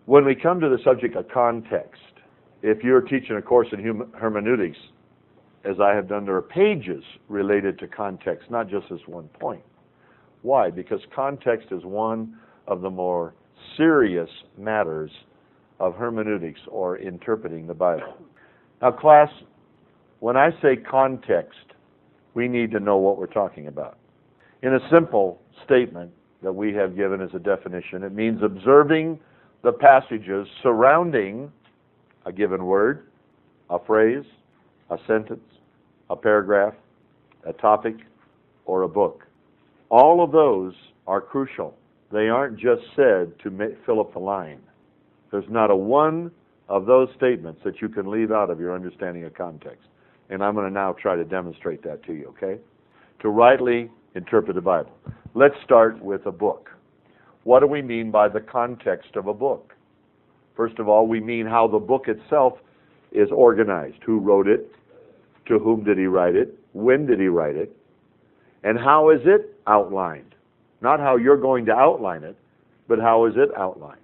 When we come to the subject of context, if you're teaching a course in hermeneutics, as I have done, there are pages related to context, not just this one point. Why? Because context is one of the more serious matters of hermeneutics, or interpreting the Bible. Now, class, when I say context, we need to know what we're talking about. In a simple statement that we have given as a definition, it means observing the passages surrounding a given word, a phrase, a sentence, a paragraph, a topic, or a book. All of those are crucial. They aren't just said to fill up the line. There's not a one of those statements that you can leave out of your understanding of context. And I'm going to now try to demonstrate that to you, okay? To rightly interpret the Bible. Let's start with a book. What do we mean by the context of a book? First of all, we mean how the book itself is organized. Who wrote it? To whom did he write it? When did he write it? And how is it outlined? Not how you're going to outline it, but how is it outlined?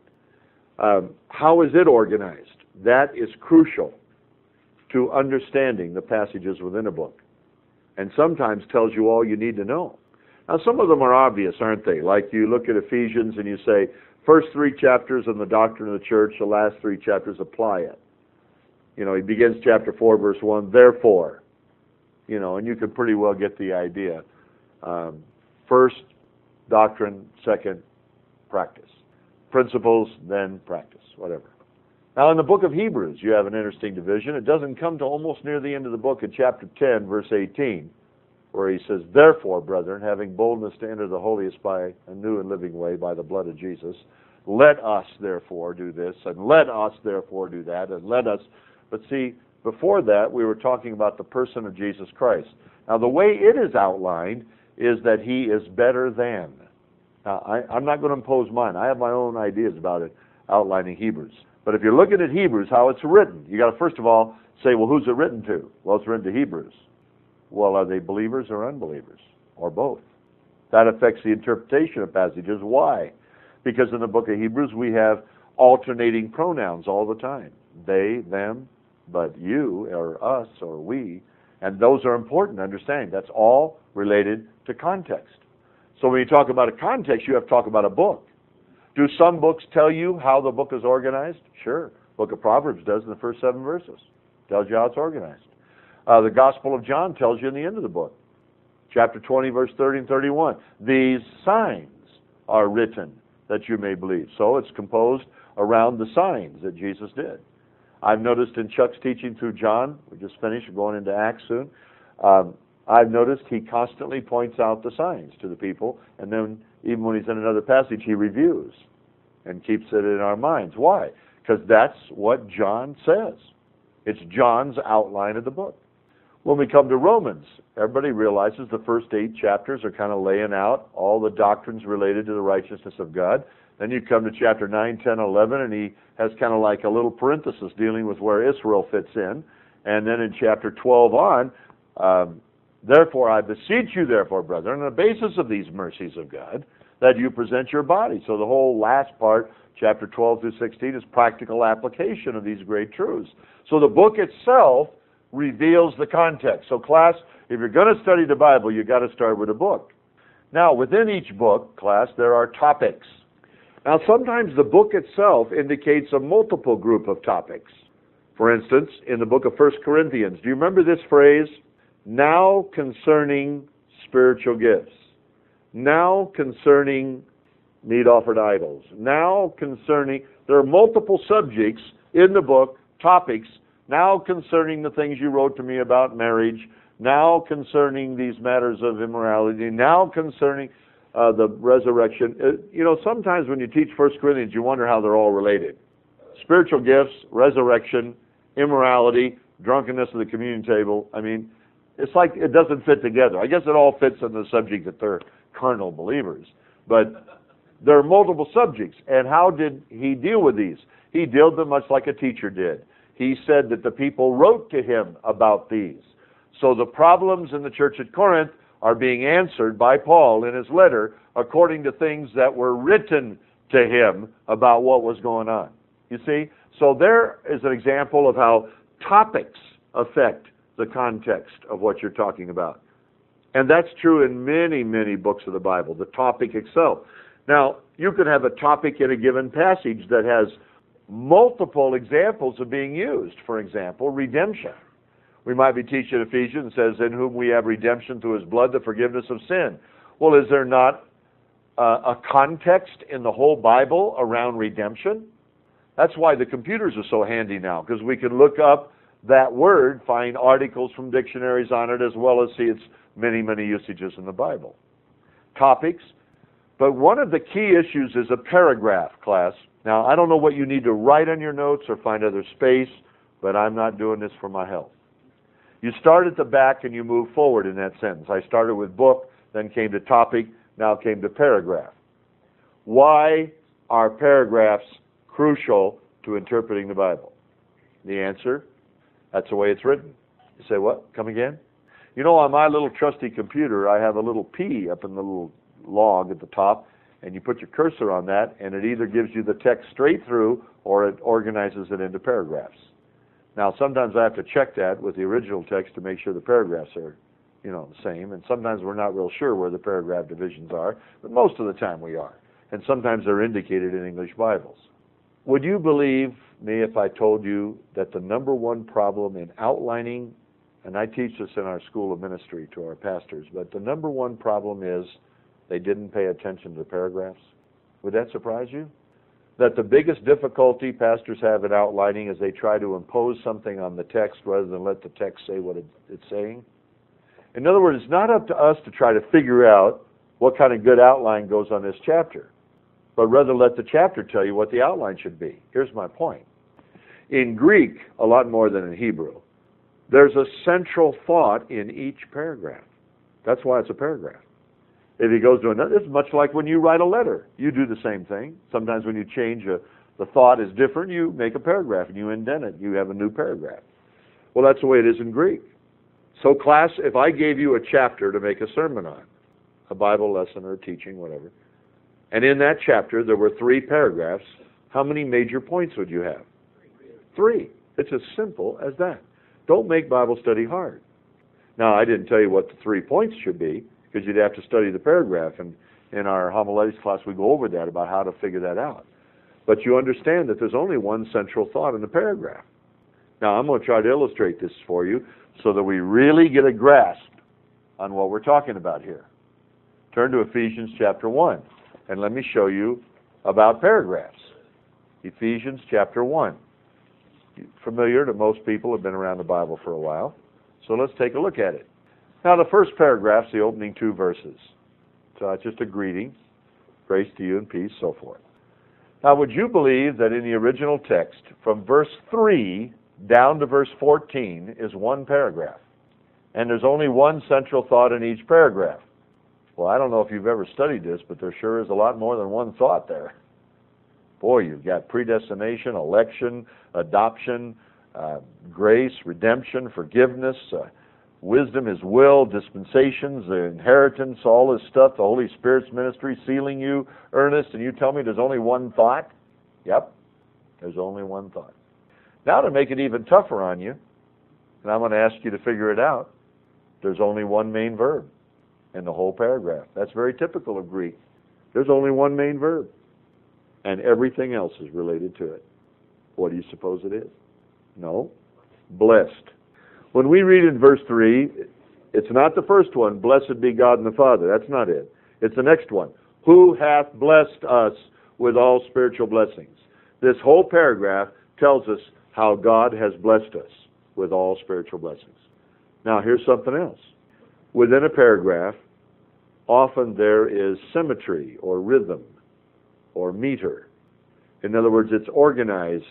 How is it organized? That is crucial to understanding the passages within a book, and sometimes tells you all you need to know. Now, some of them are obvious, aren't they? Like you look at Ephesians and you say, first 3 chapters on the doctrine of the church, the last 3 chapters apply it. You know, he begins chapter 4, verse 1, therefore. You know, and you can pretty well get the idea. First, doctrine, second, practice. Principles, then practice, whatever. Now, in the book of Hebrews, you have an interesting division. It doesn't come to almost near the end of the book in chapter 10, verse 18, where he says, therefore, brethren, having boldness to enter the holiest by a new and living way, by the blood of Jesus, let us, therefore, do this, and let us, therefore, do that, and let us. But see, before that, we were talking about the person of Jesus Christ. Now, the way it is outlined is that he is better than. Now, I'm not going to impose mine. I have my own ideas about it, outlining Hebrews. But if you're looking at Hebrews, how it's written, you got to first of all say, well, who's it written to? Well, it's written to Hebrews. Well, are they believers or unbelievers? Or both? That affects the interpretation of passages. Why? Because in the book of Hebrews, we have alternating pronouns all the time. They, them, but you, or us, or we. And those are important to understand. That's all related to context. So when you talk about a context, you have to talk about a book. Do some books tell you how the book is organized? Sure. Book of Proverbs does in the first 7 verses. Tells you how it's organized. The Gospel of John tells you in the end of the book. Chapter 20, verse 30 and 31. These signs are written that you may believe. So it's composed around the signs that Jesus did. I've noticed in Chuck's teaching through John, we just finished, we're going into Acts soon, I've noticed he constantly points out the signs to the people, and then even when he's in another passage, he reviews and keeps it in our minds. Why? Because that's what John says. It's John's outline of the book. When we come to Romans, everybody realizes the first 8 chapters are kind of laying out all the doctrines related to the righteousness of God. Then you come to chapter 9, 10, 11, and he has kind of like a little parenthesis dealing with where Israel fits in. And then in chapter 12 on, therefore I beseech you, therefore, brethren, on the basis of these mercies of God, that you present your body. So the whole last part, chapter 12 through 16, is practical application of these great truths. So the book itself reveals the context. So class, if you're going to study the Bible, you've got to start with a book. Now, within each book, class, there are topics. Now, sometimes the book itself indicates a multiple group of topics. For instance, in the book of 1 Corinthians, do you remember this phrase? Now concerning spiritual gifts. Now concerning meat offered idols. Now concerning, there are multiple subjects in the book, topics, now concerning the things you wrote to me about marriage, now concerning these matters of immorality, now concerning the resurrection. Sometimes when you teach 1 Corinthians, you wonder how they're all related. Spiritual gifts, resurrection, immorality, drunkenness at the communion table. I mean, it's like it doesn't fit together. I guess it all fits in the subject that they're carnal believers. But there are multiple subjects. And how did he deal with these? He dealt with them much like a teacher did. He said that the people wrote to him about these. So the problems in the church at Corinth are being answered by Paul in his letter according to things that were written to him about what was going on. You see? So there is an example of how topics affect the context of what you're talking about. And that's true in many, many books of the Bible, the topic itself. Now, you could have a topic in a given passage that has multiple examples of being used. For example, redemption. We might be teaching Ephesians, says, in whom we have redemption through his blood, the forgiveness of sin. Well, is there not a context in the whole Bible around redemption? That's why the computers are so handy now, because we can look up that word, find articles from dictionaries on it, as well as see its many, many usages in the Bible. Topics. But one of the key issues is a paragraph, class. Now, I don't know what you need to write on your notes or find other space, but I'm not doing this for my health. You start at the back and you move forward in that sentence. I started with book, then came to topic, now came to paragraph. Why are paragraphs crucial to interpreting the Bible? The answer, that's the way it's written. You say, what? Come again? You know, on my little trusty computer, I have a little P up in the little log at the top, and you put your cursor on that, and it either gives you the text straight through, or it organizes it into paragraphs. Now, sometimes I have to check that with the original text to make sure the paragraphs are, the same, and sometimes we're not real sure where the paragraph divisions are, but most of the time we are. And sometimes they're indicated in English Bibles. Would you believe me if I told you that the number one problem in outlining, and I teach this in our school of ministry to our pastors, but the number one problem is they didn't pay attention to the paragraphs? Would that surprise you? That the biggest difficulty pastors have in outlining is they try to impose something on the text rather than let the text say what it's saying? In other words, it's not up to us to try to figure out what kind of good outline goes on this chapter, but rather let the chapter tell you what the outline should be. Here's my point. In Greek, a lot more than in Hebrew, there's a central thought in each paragraph. That's why it's a paragraph. If he goes to another, it's much like when you write a letter. You do the same thing. Sometimes when you change the thought is different, you make a paragraph and you indent it. You have a new paragraph. Well, that's the way it is in Greek. So class, if I gave you a chapter to make a sermon on, a Bible lesson or a teaching, whatever, and in that chapter there were 3 paragraphs, how many major points would you have? 3. It's as simple as that. Don't make Bible study hard. Now, I didn't tell you what the 3 points should be, because you'd have to study the paragraph, and in our homiletics class we go over that, about how to figure that out. But you understand that there's only one central thought in the paragraph. Now, I'm going to try to illustrate this for you so that we really get a grasp on what we're talking about here. Turn to Ephesians chapter 1, and let me show you about paragraphs. Ephesians chapter 1. Familiar to most people who have been around the Bible for a while. So let's take a look at it. Now, the first paragraph's the opening 2 verses. So it's just a greeting, grace to you and peace, so forth. Now, would you believe that in the original text, from verse 3 down to verse 14 is one paragraph? And there's only one central thought in each paragraph. Well, I don't know if you've ever studied this, but there sure is a lot more than one thought there. Boy, you've got predestination, election, adoption, grace, redemption, forgiveness, wisdom, his will, dispensations, the inheritance, all this stuff, the Holy Spirit's ministry, sealing you, earnest, and you tell me there's only one thought? Yep, there's only one thought. Now, to make it even tougher on you, and I'm going to ask you to figure it out, there's only one main verb in the whole paragraph. That's very typical of Greek. There's only one main verb, and everything else is related to it. What do you suppose it is? No, blessed. When we read in verse 3, it's not the first one, blessed be God and the Father. That's not it. It's the next one. Who hath blessed us with all spiritual blessings? This whole paragraph tells us how God has blessed us with all spiritual blessings. Now, here's something else. Within a paragraph, often there is symmetry or rhythm or meter. In other words, it's organized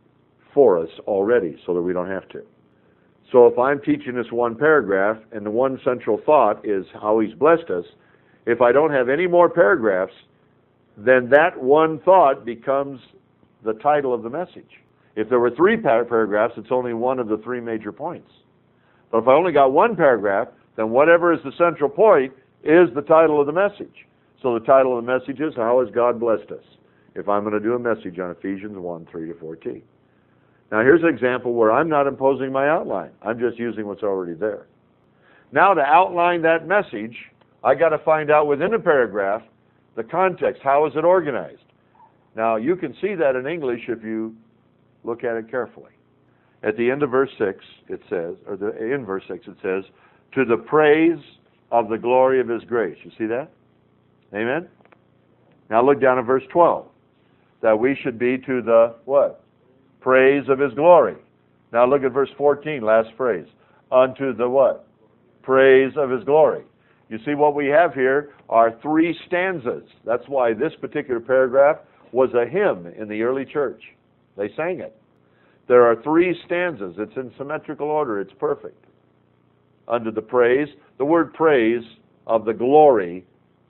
for us already so that we don't have to. So if I'm teaching this one paragraph and the one central thought is how he's blessed us, if I don't have any more paragraphs, then that one thought becomes the title of the message. If there were 3 paragraphs, it's only one of the 3 major points. But if I only got one paragraph, then whatever is the central point is the title of the message. So the title of the message is, how has God blessed us? if I'm going to do a message on Ephesians 1, 3 to 14. Now here's an example where I'm not imposing my outline. I'm just using what's already there. Now to outline that message, I got to find out within a paragraph the context. How is it organized? Now you can see that in English if you look at it carefully. At the end of verse 6, it says, in verse 6 it says, to the praise of the glory of His grace. You see that? Amen? Now look down at verse 12. That we should be to the, what? Praise of His glory. Now look at verse 14, last phrase. Unto the what? Praise of His glory. You see what we have here are 3 stanzas. That's why this particular paragraph was a hymn in the early church. They sang it. There are 3 stanzas. It's in symmetrical order. It's perfect. Under the praise, the word praise of the glory,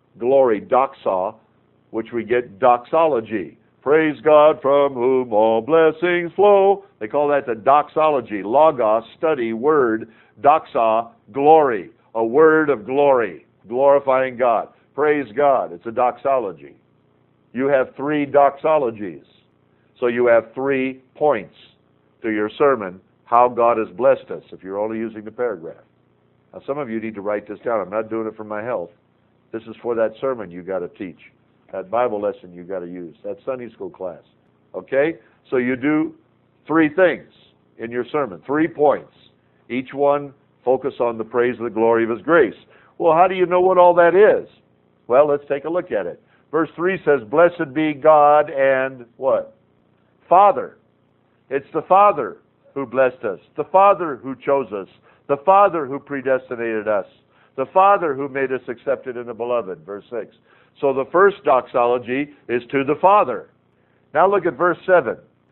doxa, which we get doxology. Praise God from whom all blessings flow. They call that the doxology. Logos, study, word, doxa, glory. A word of glory, glorifying God. Praise God. It's a doxology. You have 3 doxologies. So you have 3 points to your sermon, how God has blessed us, if you're only using the paragraph. Now some of you need to write this down. I'm not doing it for my health. This is for that sermon you got to teach. That Bible lesson you got to use. That Sunday school class. Okay? So you do 3 things in your sermon. 3 points. Each one focus on the praise of the glory of His grace. Well, how do you know what all that is? Well, let's take a look at it. Verse 3 says, blessed be God and what? Father. It's the Father who blessed us. The Father who chose us. The Father who predestinated us. The Father who made us accepted in the Beloved. Verse 6. So the first doxology is to the Father. Now look at verse 7.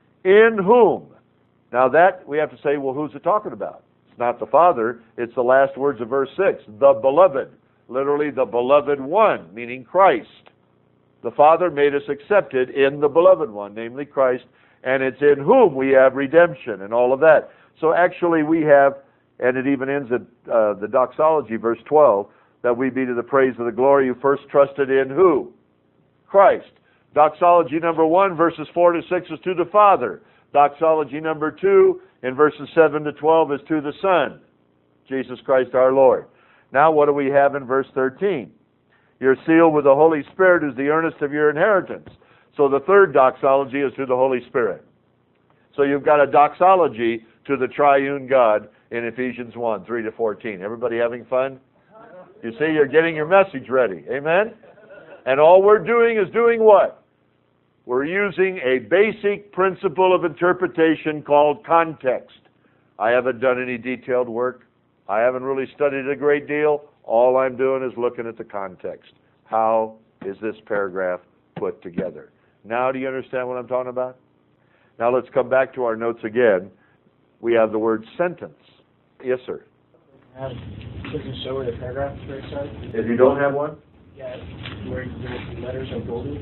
In whom? Now that, we have to say, well, who's it talking about? It's not the Father. It's the last words of verse 6. The Beloved. Literally, the Beloved One, meaning Christ. The Father made us accepted in the Beloved One, namely Christ, and it's in whom we have redemption and all of that. So actually we have, and it even ends at the doxology, verse 12, that we be to the praise of the glory who first trusted in who? Christ. Doxology number 1, verses 4 to 6 is to the Father. Doxology number 2, in verses 7 to 12, is to the Son, Jesus Christ our Lord. Now what do we have in verse 13? You're sealed with the Holy Spirit, who's the earnest of your inheritance. So the third doxology is to the Holy Spirit. So you've got a doxology to the triune God in Ephesians 1, 3 to 14. Everybody having fun? You see, you're getting your message ready. Amen? And all we're doing is doing what? We're using a basic principle of interpretation called context. I haven't done any detailed work. I haven't really studied a great deal. All I'm doing is looking at the context. How is this paragraph put together? Now do you understand what I'm talking about? Now let's come back to our notes again. We have the word sentence. Yes, sir. Does it show where the paragraph is very started? If you don't have one? Yeah, where the letters are bolded.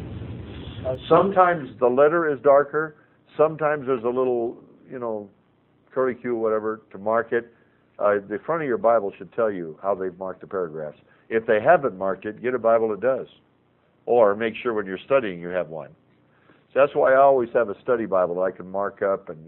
Sometimes the letter is darker. Sometimes there's a little, curlicue, whatever, to mark it. The front of your Bible should tell you how they've marked the paragraphs. If they haven't marked it, get a Bible that does. Or make sure when you're studying you have one. So that's why I always have a study Bible that I can mark up and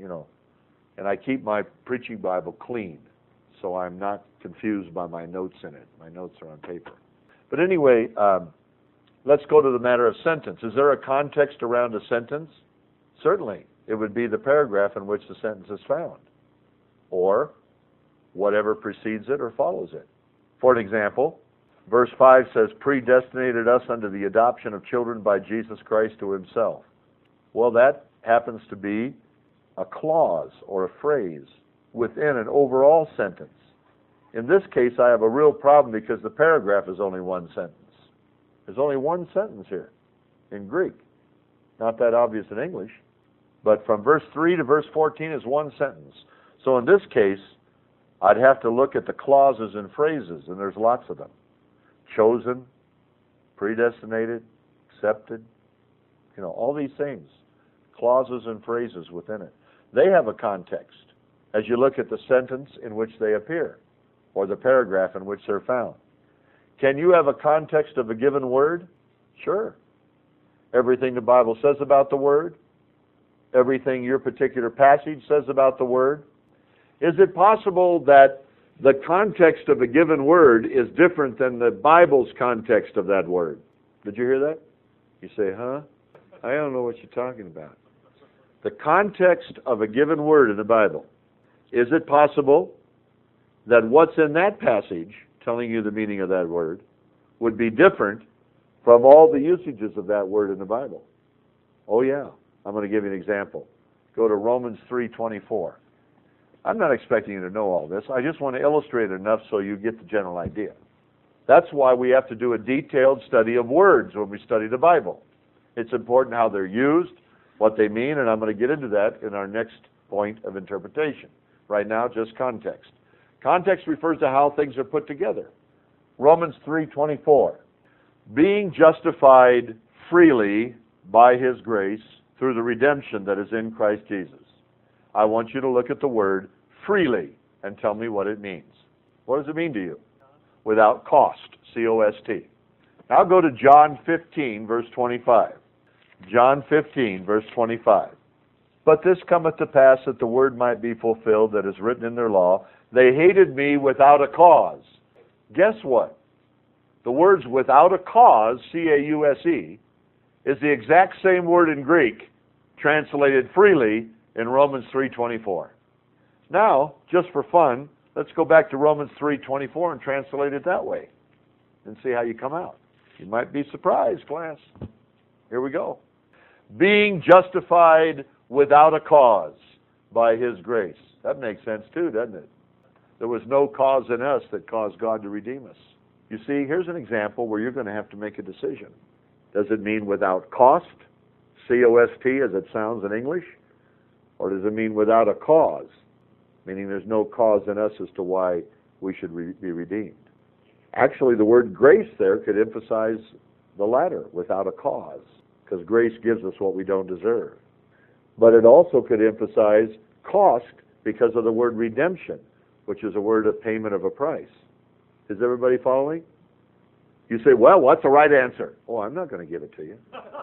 I keep my preaching Bible clean so I'm not confused by my notes in it. My notes are on paper. But anyway, let's go to the matter of sentence. Is there a context around a sentence? Certainly. It would be the paragraph in which the sentence is found, or whatever precedes it or follows it. For an example, verse 5 says, predestinated us unto the adoption of children by Jesus Christ to Himself. Well, that happens to be a clause or a phrase within an overall sentence. In this case, I have a real problem because the paragraph is only one sentence. There's only one sentence here in Greek. Not that obvious in English. But from verse 3 to verse 14 is one sentence. So in this case, I'd have to look at the clauses and phrases, and there's lots of them. Chosen, predestinated, accepted, all these things. Clauses and phrases within it. They have a context as you look at the sentence in which they appear, or the paragraph in which they're found. Can you have a context of a given word? Sure. everything the Bible says about the Word? Everything your particular passage says about the Word? Is it possible that the context of a given word is different than the Bible's context of that word? Did you hear that? You say, huh? I don't know what you're talking about. The context of a given word in the Bible. Is it possible that what's in that passage, telling you the meaning of that word, would be different from all the usages of that word in the Bible? Oh yeah. I'm going to give you an example. Go to Romans 3:24. I'm not expecting you to know all this. I just want to illustrate it enough so you get the general idea. That's why we have to do a detailed study of words when we study the Bible. It's important how they're used, what they mean, and I'm going to get into that in our next point of interpretation. Right now, just context. Context refers to how things are put together. Romans 3:24. Being justified freely by His grace through the redemption that is in Christ Jesus. I want you to look at the word freely and tell me what it means. What does it mean to you? Without cost, C-O-S-T. Now go to John 15, verse 25. John 15, verse 25. But this cometh to pass that the word might be fulfilled that is written in their law. They hated me without a cause. Guess what? The words without a cause, C-A-U-S-E, is the exact same word in Greek, translated freely in Romans 3:24. Now, just for fun, let's go back to Romans 3:24 and translate it that way and see how you come out. You might be surprised, class. Here we go. Being justified without a cause by His grace. That makes sense too, doesn't it? There was no cause in us that caused God to redeem us. You see, here's an example where you're going to have to make a decision. Does it mean without cost, C-O-S-T, as it sounds in English? Or does it mean without a cause, meaning there's no cause in us as to why we should be redeemed? Actually, the word grace there could emphasize the latter, without a cause, because grace gives us what we don't deserve. But it also could emphasize cost because of the word redemption, which is a word of payment of a price. Is everybody following? You say, well, what's the right answer? Oh, I'm not going to give it to you.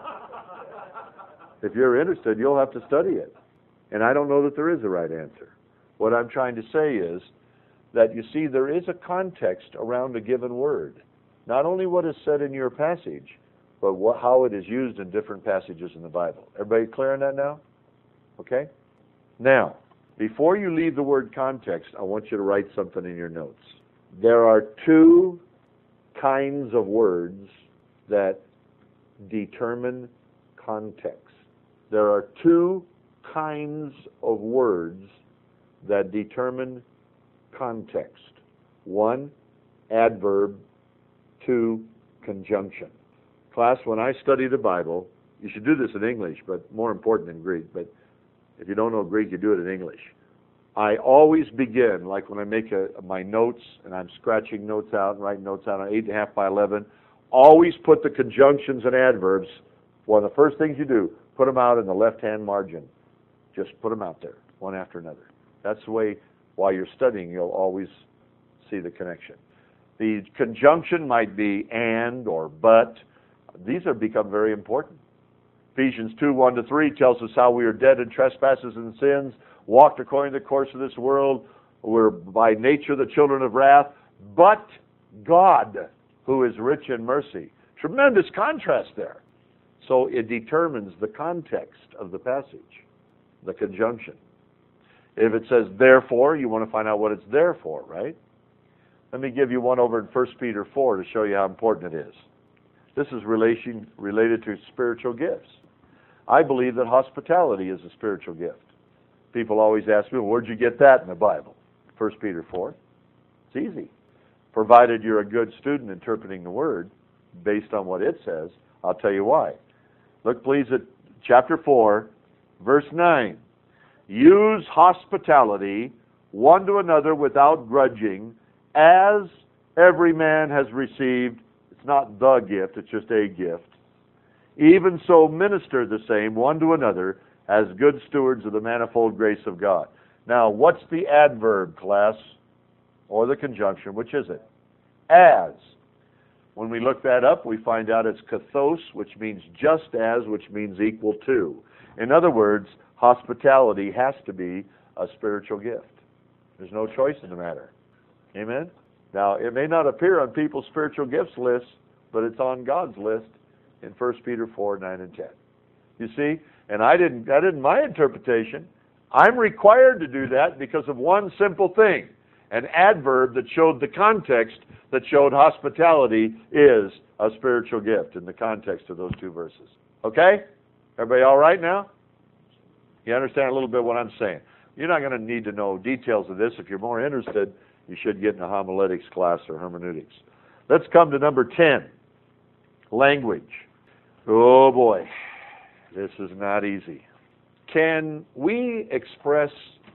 If you're interested, you'll have to study it. And I don't know that there is a right answer. What I'm trying to say is that, you see, there is a context around a given word. Not only what is said in your passage, but how it is used in different passages in the Bible. Everybody clear on that now? Okay? Now, before you leave the word context, I want you to write something in your notes. There are two kinds of words that determine context. There are two kinds of words that determine context. One, adverb. Two, conjunction. Class, when I study the Bible, you should do this in English, but more important in Greek. But if you don't know Greek, you do it in English. I always begin, like when I make my notes, and I'm scratching notes out and writing notes out on 8.5 by 11, always put the conjunctions and adverbs, one of the first things you do, put them out in the left-hand margin. Just put them out there, one after another. That's the way, while you're studying, you'll always see the connection. The conjunction might be and or but. These have become very important. Ephesians 2:1-3 tells us how we are dead in trespasses and sins, walked according to the course of this world. We're by nature the children of wrath, but God, who is rich in mercy. Tremendous contrast there. So it determines the context of the passage, the conjunction. If it says therefore, you want to find out what it's there for, right? Let me give you one over in 1 Peter 4 to show you how important it is. This is related to spiritual gifts. I believe that hospitality is a spiritual gift. People always ask me, well, where'd you get that in the Bible? 1 Peter 4. It's easy. Provided you're a good student interpreting the Word based on what it says, I'll tell you why. Look, please, at chapter 4, verse 9. Use hospitality one to another without grudging, as every man has received. It's not the gift, it's just a gift. Even so minister the same one to another as good stewards of the manifold grace of God. Now, what's the adverb, class? Or the conjunction, which is it? As. When we look that up, we find out it's kathos, which means just as, which means equal to. In other words, hospitality has to be a spiritual gift. There's no choice in the matter. Amen? Now, it may not appear on people's spiritual gifts list, but it's on God's list in 1 Peter 4, 9, and 10. You see? And that isn't my interpretation. I'm required to do that because of one simple thing. An adverb that showed the context that showed hospitality is a spiritual gift in the context of those two verses. Okay? Everybody all right now? You understand a little bit what I'm saying. You're not going to need to know details of this. If you're more interested, you should get in a homiletics class or hermeneutics. Let's come to number 10, language. Oh boy, this is not easy. Can we express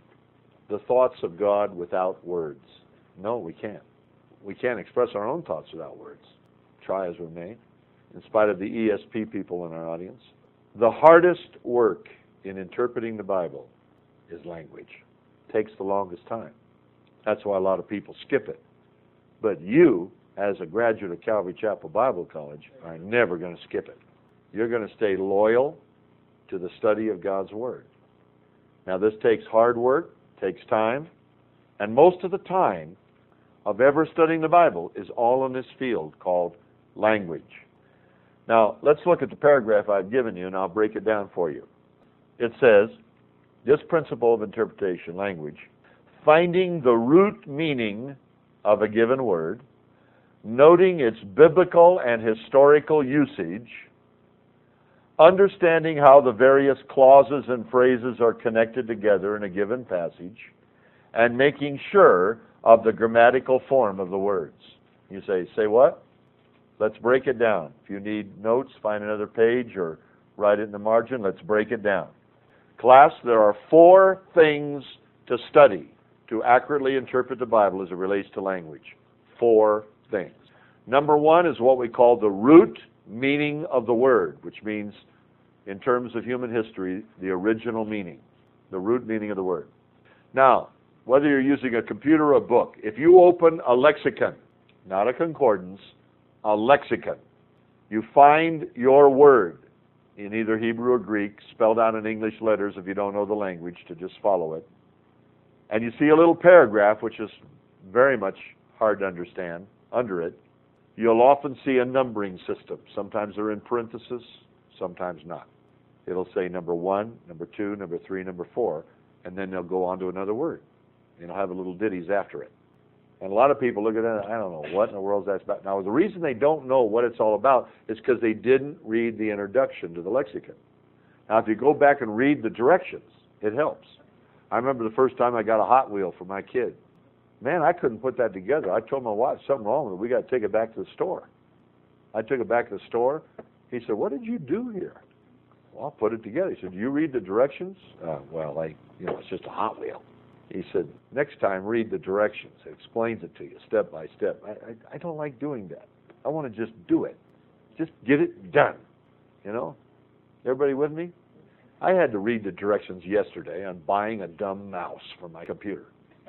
the thoughts of God without words? No, we can't. We can't express our own thoughts without words. Try as we may, in spite of the ESP people in our audience. The hardest work in interpreting the Bible is language. It takes the longest time. That's why a lot of people skip it. But you, as a graduate of Calvary Chapel Bible College, are never going to skip it. You're going to stay loyal to the study of God's Word. Now, this takes hard work, takes time, and most of the time of ever studying the Bible is all in this field called language. Now, let's look at the paragraph I've given you, and I'll break it down for you. It says, this principle of interpretation, language, finding the root meaning of a given word, noting its biblical and historical usage, understanding how the various clauses and phrases are connected together in a given passage, and making sure of the grammatical form of the words. You say what? Let's break it down. If you need notes, find another page or write it in the margin. Let's break it down. Class, there are 4 things to study to accurately interpret the Bible as it relates to language. 4 things. Number 1 is what we call the root meaning of the word, which means, in terms of human history, the original meaning, the root meaning of the word. Now, whether you're using a computer or a book, if you open a lexicon, not a concordance, a lexicon, you find your word in either Hebrew or Greek, spelled out in English letters if you don't know the language, to just follow it. And you see a little paragraph, which is very much hard to understand, under it. You'll often see a numbering system. Sometimes they're in parentheses, sometimes not. It'll say number 1, number 2, number 3, number 4, and then they'll go on to another word. And it'll have a little ditties after it. And a lot of people look at that, I don't know, what in the world is that about? Now, the reason they don't know what it's all about is because they didn't read the introduction to the lexicon. Now, if you go back and read the directions, it helps. I remember the first time I got a Hot Wheel for my kid. Man, I couldn't put that together. I told my wife, something wrong with it. We got to take it back to the store. I took it back to the store. He said, what did you do here? Well, I'll put it together. He said, do you read the directions? It's just a Hot Wheel. He said, next time, read the directions. It explains it to you step by step. I don't like doing that. I want to just do it. Just get it done. You know? Everybody with me? I had to read the directions yesterday on buying a dumb mouse for my computer.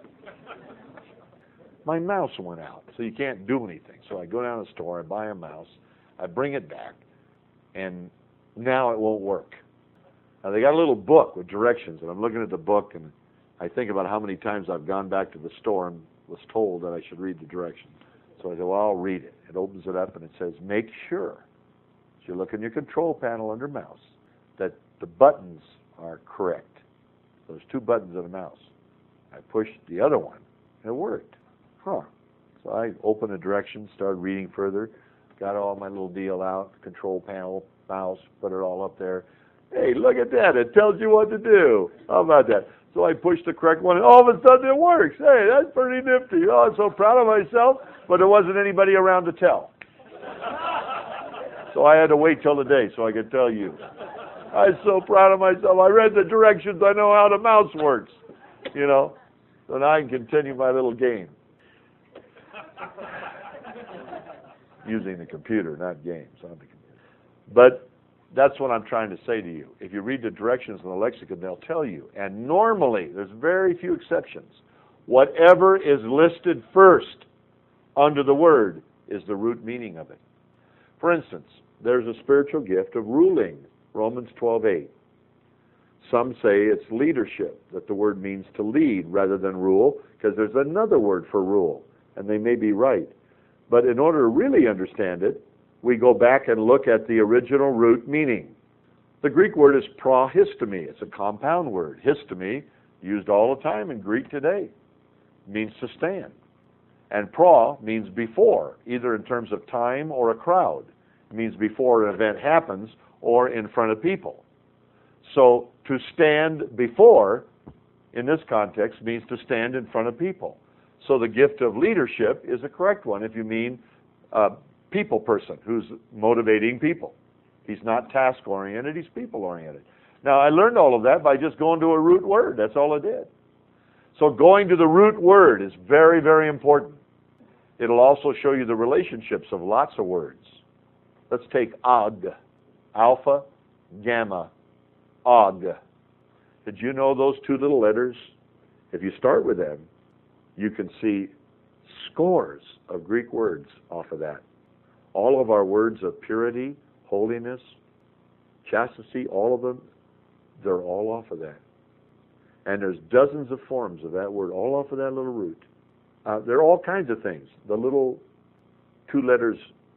My mouse went out, so you can't do anything. So I go down to the store, I buy a mouse, I bring it back, and now it won't work. Now, they got a little book with directions, and I'm looking at the book, and I think about how many times I've gone back to the store and was told that I should read the directions. So I said, well, I'll read it. It opens it up, and it says, make sure, as you look in your control panel under mouse, that the buttons are correct. So there's 2 buttons on a mouse. I pushed the other one, and it worked. So I opened the directions, started reading further, got all my little deal out, control panel, mouse, put it all up there. Hey, look at that. It tells you what to do. How about that? So I pushed the correct one, and all of a sudden it works. Hey, that's pretty nifty. Oh, I'm so proud of myself, but there wasn't anybody around to tell. So I had to wait till the day so I could tell you. I'm so proud of myself. I read the directions. I know how the mouse works. You know? So now I can continue my little game. Using the computer, not games on the computer. But that's what I'm trying to say to you. If you read the directions in the lexicon, they'll tell you. And normally, there's very few exceptions, whatever is listed first under the word is the root meaning of it. For instance, there's a spiritual gift of ruling, Romans 12:8. Some say it's leadership, that the word means to lead rather than rule, because there's another word for rule, and they may be right. But in order to really understand it, we go back and look at the original root meaning. The Greek word is prohistemi. It's a compound word. Histemi, used all the time in Greek today, means to stand. And pro means before, either in terms of time or a crowd. It means before an event happens or in front of people. So to stand before, in this context, means to stand in front of people. So the gift of leadership is a correct one if you mean a people person who's motivating people. He's not task-oriented, he's people-oriented. Now, I learned all of that by just going to a root word. That's all I did. So going to the root word is very, very important. It'll also show you the relationships of lots of words. Let's take ag, alpha, gamma, ag. Did you know those two little letters? If you start with them, you can see scores of Greek words off of that. All of our words of purity, holiness, chastity, all of them, they're all off of that. And there's dozens of forms of that word, all off of that little root. There are all kinds of things. The little two letters,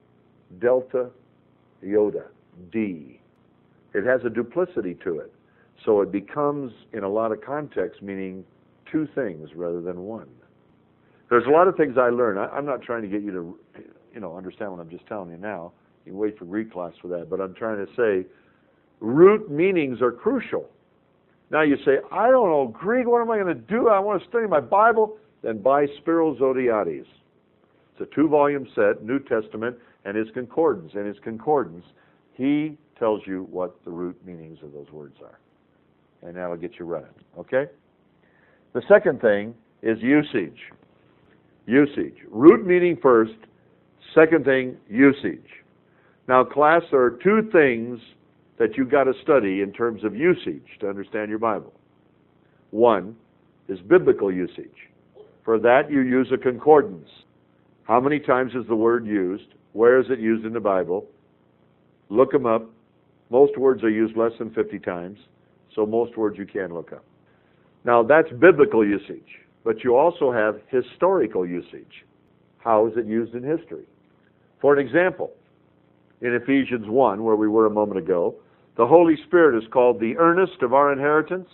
delta, iota, D. It has a duplicity to it. So it becomes, in a lot of contexts, meaning two things rather than one. There's a lot of things I learned. I'm not trying to get you to, understand what I'm just telling you now. You can wait for Greek class for that. But I'm trying to say, root meanings are crucial. Now you say, I don't know Greek. What am I going to do? I want to study my Bible. Then buy Spiros Zodhiates. It's a 2-volume set, New Testament, and his concordance. In his concordance, he tells you what the root meanings of those words are. And that'll get you running. Okay? The second thing is usage. Usage. Root meaning first. Second thing, usage. Now, class, there are two things that you've got to study in terms of usage to understand your Bible. One is biblical usage. For that, you use a concordance. How many times is the word used? Where is it used in the Bible? Look them up. Most words are used less than 50 times, so most words you can look up. Now, that's biblical usage, but you also have historical usage. How is it used in history? For an example, in Ephesians 1, where we were a moment ago, the Holy Spirit is called the earnest of our inheritance.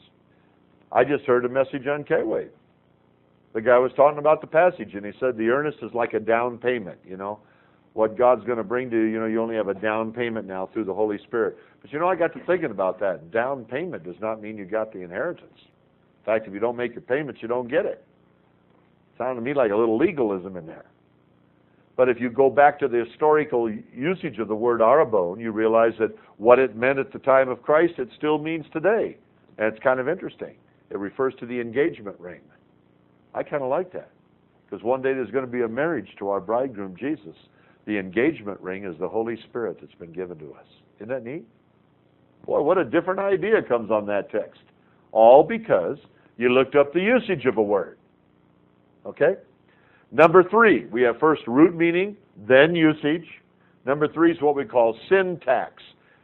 I just heard a message on K-Wave. The guy was talking about the passage, and he said the earnest is like a down payment, What God's going to bring to you, you only have a down payment now through the Holy Spirit. But I got to thinking about that. Down payment does not mean you got the inheritance. In fact, if you don't make your payments, you don't get it. Sounded to me like a little legalism in there. But if you go back to the historical usage of the word arabon, you realize that what it meant at the time of Christ, it still means today. And it's kind of interesting. It refers to the engagement ring. I kind of like that. Because one day there's going to be a marriage to our bridegroom, Jesus. The engagement ring is the Holy Spirit that's been given to us. Isn't that neat? Boy, what a different idea comes on that text. All because you looked up the usage of a word. Okay? Number 3, we have first root meaning, then usage. Number 3 is what we call syntax.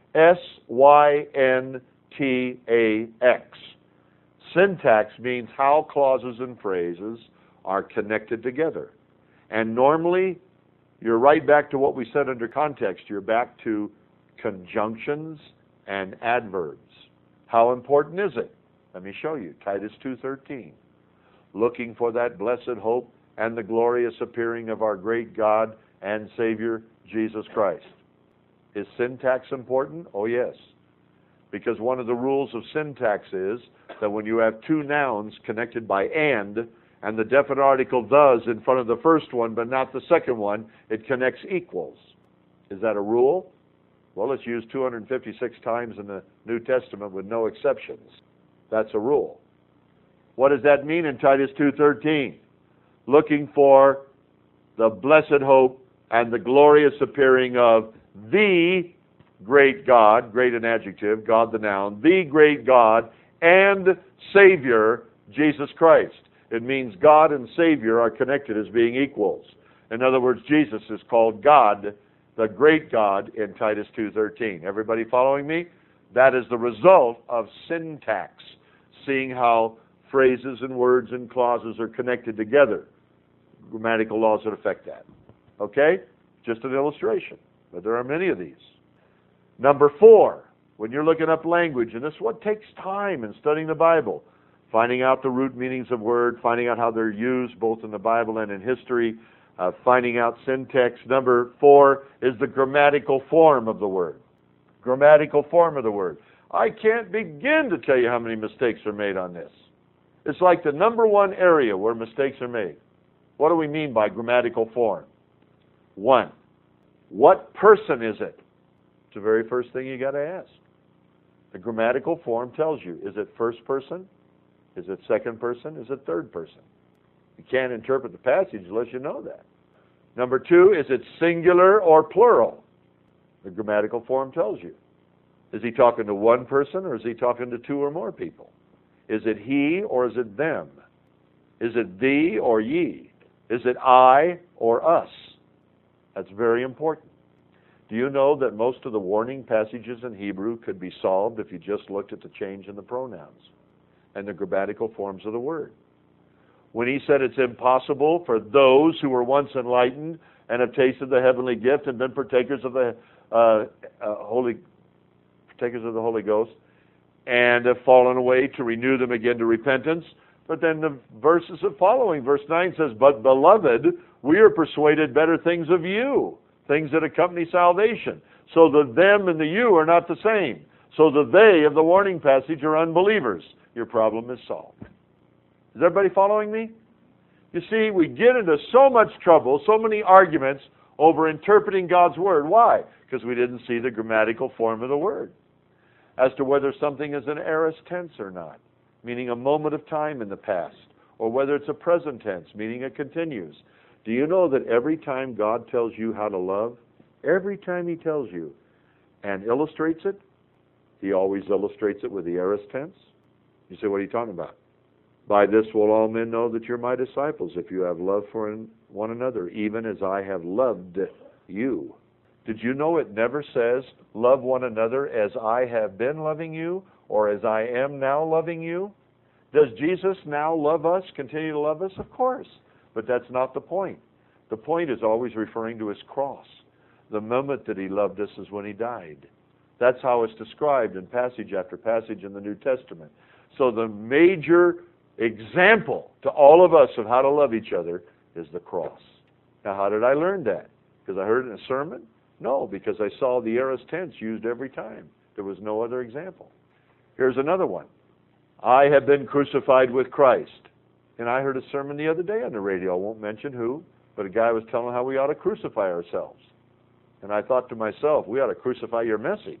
S-Y-N-T-A-X. Syntax means how clauses and phrases are connected together. And normally, you're right back to what we said under context. You're back to conjunctions and adverbs. How important is it? Let me show you. Titus 2:13. Looking for that blessed hope and the glorious appearing of our great God and Savior, Jesus Christ. Is syntax important? Oh, yes. Because one of the rules of syntax is that when you have two nouns connected by and the definite article does in front of the first one but not the second one, it connects equals. Is that a rule? Well, it's used 256 times in the New Testament with no exceptions. That's a rule. What does that mean in Titus 2:13? Looking for the blessed hope and the glorious appearing of the great God, great an adjective, God the noun, the great God and Savior, Jesus Christ. It means God and Savior are connected as being equals. In other words, Jesus is called God, the great God, in Titus 2:13. Everybody following me? That is the result of syntax, seeing how phrases and words and clauses are connected together. Grammatical laws that affect that. Okay? Just an illustration, but there are many of these. Number 4, when you're looking up language, and this is what takes time in studying the Bible, finding out the root meanings of words, finding out how they're used both in the Bible and in history, finding out syntax. Number 4 is the grammatical form of the word. Grammatical form of the word. I can't begin to tell you how many mistakes are made on this. It's like the number one area where mistakes are made. What do we mean by grammatical form? 1, what person is it? It's the very first thing you got to ask. The grammatical form tells you, is it first person? Is it second person? Is it third person? You can't interpret the passage unless you know that. Number 2, is it singular or plural? The grammatical form tells you. Is he talking to one person or is he talking to 2 or more people? Is it he or is it them? Is it thee or ye? Is it I or us? That's very important. Do you know that most of the warning passages in Hebrew could be solved if you just looked at the change in the pronouns and the grammatical forms of the word? When he said it's impossible for those who were once enlightened and have tasted the heavenly gift and been partakers of the Holy Ghost and have fallen away to renew them again to repentance. But then the verses are following. Verse 9 says, but beloved, we are persuaded better things of you, things that accompany salvation. So the them and the you are not the same. So the they of the warning passage are unbelievers. Your problem is solved. Is everybody following me? You see, we get into so much trouble, so many arguments over interpreting God's Word. Why? Because we didn't see the grammatical form of the Word. As to whether something is an aorist tense or not, meaning a moment of time in the past, or whether it's a present tense, meaning it continues. Do you know that every time God tells you how to love, every time He tells you and illustrates it, He always illustrates it with the aorist tense? You say, what are you talking about? By this will all men know that you're my disciples, if you have love for one another, even as I have loved you. Did you know it never says, love one another as I have been loving you, or as I am now loving you? Does Jesus now love us, continue to love us? Of course. But that's not the point. The point is always referring to His cross. The moment that He loved us is when He died. That's how it's described in passage after passage in the New Testament. So the major example to all of us of how to love each other is the cross. Now, how did I learn that? Because I heard it in a sermon? No, because I saw the aorist tense used every time. There was no other example. Here's another one. I have been crucified with Christ. And I heard a sermon the other day on the radio. I won't mention who, but a guy was telling how we ought to crucify ourselves. And I thought to myself, we ought to crucify your message.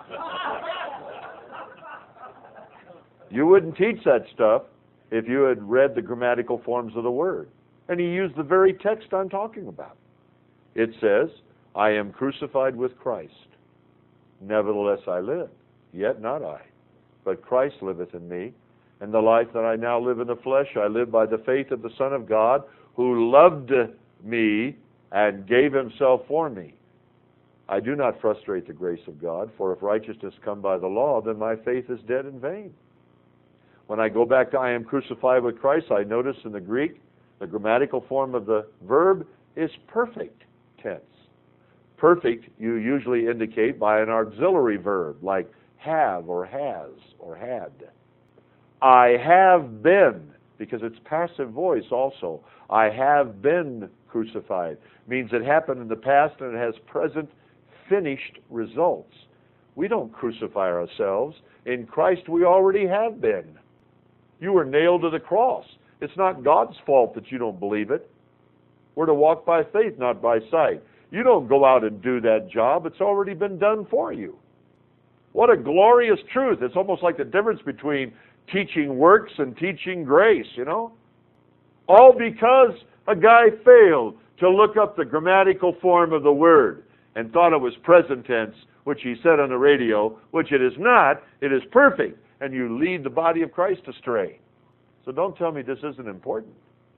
You wouldn't teach that stuff if you had read the grammatical forms of the word. And he used the very text I'm talking about. It says, I am crucified with Christ. Nevertheless I live, yet not I, but Christ liveth in me. And the life that I now live in the flesh, I live by the faith of the Son of God, who loved me and gave Himself for me. I do not frustrate the grace of God, for if righteousness come by the law, then my faith is dead in vain. When I go back to I am crucified with Christ, I notice in the Greek, the grammatical form of the verb is perfect tense. Perfect you usually indicate by an auxiliary verb, like have or has or had. I have been, because it's passive voice also. I have been crucified. Means it happened in the past and it has present finished results. We don't crucify ourselves. In Christ we already have been. You were nailed to the cross. It's not God's fault that you don't believe it. We're to walk by faith, not by sight. You don't go out and do that job. It's already been done for you. What a glorious truth. It's almost like the difference between teaching works and teaching grace, you know? All because a guy failed to look up the grammatical form of the word and thought it was present tense, which he said on the radio, which it is not. It is perfect. And you lead the body of Christ astray. So don't tell me this isn't important.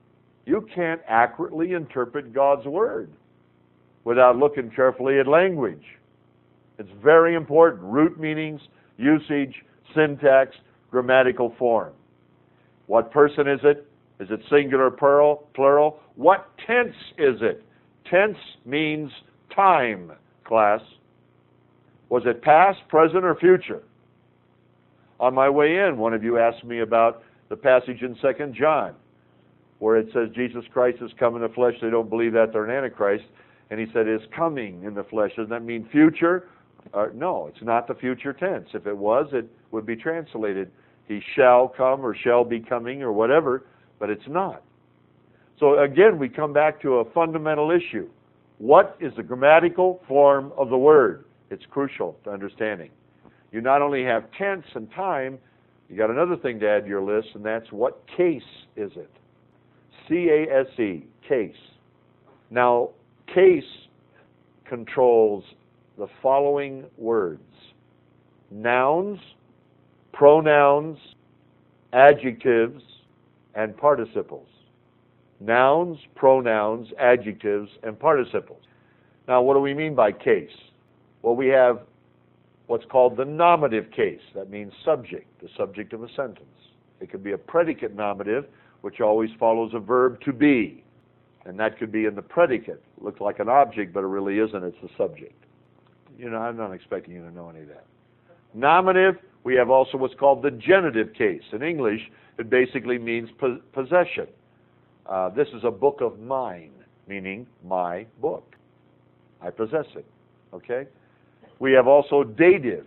You can't accurately interpret God's Word without looking carefully at language. It's very important. Root meanings, usage, syntax, grammatical form. What person is it? Is it singular, plural? What tense is it? Tense means time, class. Was it past, present, or future? On my way in, one of you asked me about the passage in 2 John, where it says Jesus Christ is come in the flesh. They don't believe that, they're an antichrist. And he said, is coming in the flesh. Does that mean future? No, it's not the future tense. If it was, it would be translated, he shall come or shall be coming or whatever, but it's not. So again, we come back to a fundamental issue. What is the grammatical form of the word? It's crucial to understanding. You not only have tense and time, you got another thing to add to your list, and that's what case is it? C-A-S-E, case. Now, case controls the following words: nouns, pronouns, adjectives, and participles. Nouns, pronouns, adjectives, and participles. Now, what do we mean by case? Well, we have what's called the nominative case. That means subject, the subject of a sentence. It could be a predicate nominative, which always follows a verb to be. And that could be in the predicate. It looks like an object, but it really isn't. It's the subject. You know, I'm not expecting you to know any of that. Nominative, we have also what's called the genitive case. In English, it basically means possession. This is a book of mine, meaning my book. I possess it. Okay? We have also dative.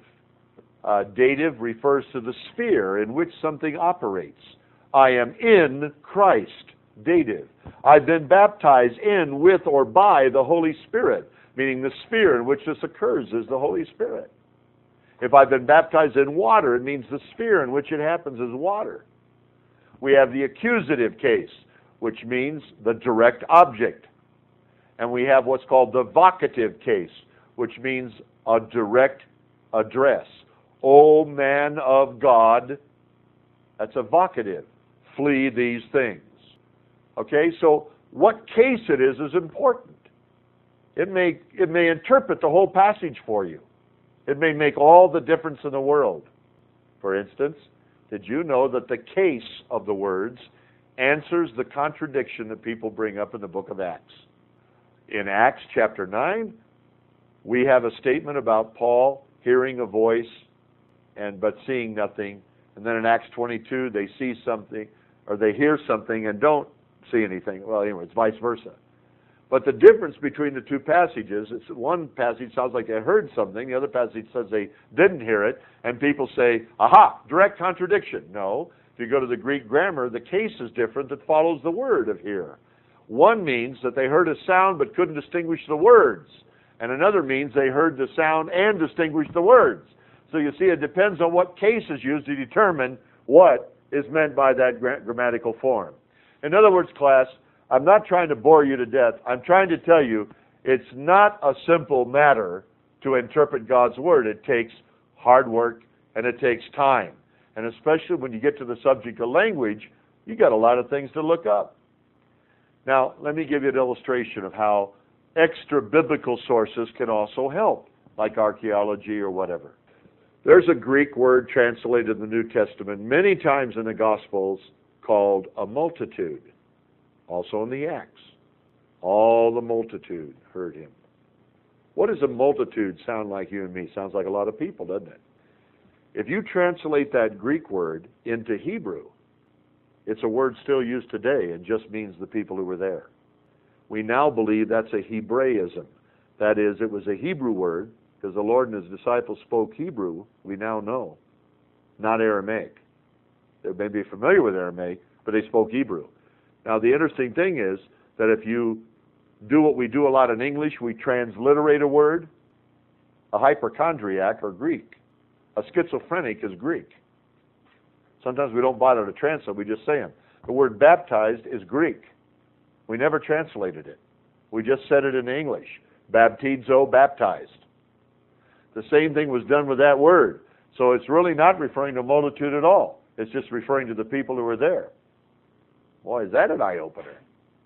Dative refers to the sphere in which something operates. I am in Christ. Dative. I've been baptized in, with, or by the Holy Spirit, meaning the sphere in which this occurs is the Holy Spirit. If I've been baptized in water, it means the sphere in which it happens is water. We have the accusative case, which means the direct object. And we have what's called the vocative case, which means a direct address. O man of God, that's a vocative. Flee these things. Okay, so what case it is important. It may interpret the whole passage for you. It may make all the difference in the world. For instance, did you know that the case of the words answers the contradiction that people bring up in the book of Acts? In Acts chapter 9, we have a statement about Paul hearing a voice but seeing nothing. And then in Acts 22, they see something, or they hear something and don't see anything. Well, anyway, it's vice versa. But the difference between the two passages is one passage sounds like they heard something, the other passage says they didn't hear it, and people say, aha, direct contradiction. No, if you go to the Greek grammar, the case is different that follows the word of hear. One means that they heard a sound but couldn't distinguish the words, and another means they heard the sound and distinguished the words. So you see, it depends on what case is used to determine what is meant by that grammatical form. In other words, class, I'm not trying to bore you to death. I'm trying to tell you it's not a simple matter to interpret God's Word. It takes hard work and it takes time. And especially when you get to the subject of language, you got a lot of things to look up. Now, let me give you an illustration of how extra-biblical sources can also help, like archaeology or whatever. There's a Greek word translated in the New Testament many times in the Gospels called a multitude. Also in the Acts. All the multitude heard him. What does a multitude sound like, you and me? Sounds like a lot of people, doesn't it? If you translate that Greek word into Hebrew, it's a word still used today and just means the people who were there. We now believe that's a Hebraism. That is, it was a Hebrew word, because the Lord and His disciples spoke Hebrew, we now know, not Aramaic. They may be familiar with Aramaic, but they spoke Hebrew. Now, the interesting thing is that if you do what we do a lot in English, we transliterate a word. A hypochondriac are Greek. A schizophrenic is Greek. Sometimes we don't bother to translate, we just say them. The word baptized is Greek. We never translated it. We just said it in English. Baptizo, baptized. The same thing was done with that word. So it's really not referring to multitude at all. It's just referring to the people who were there. Boy, is that an eye-opener.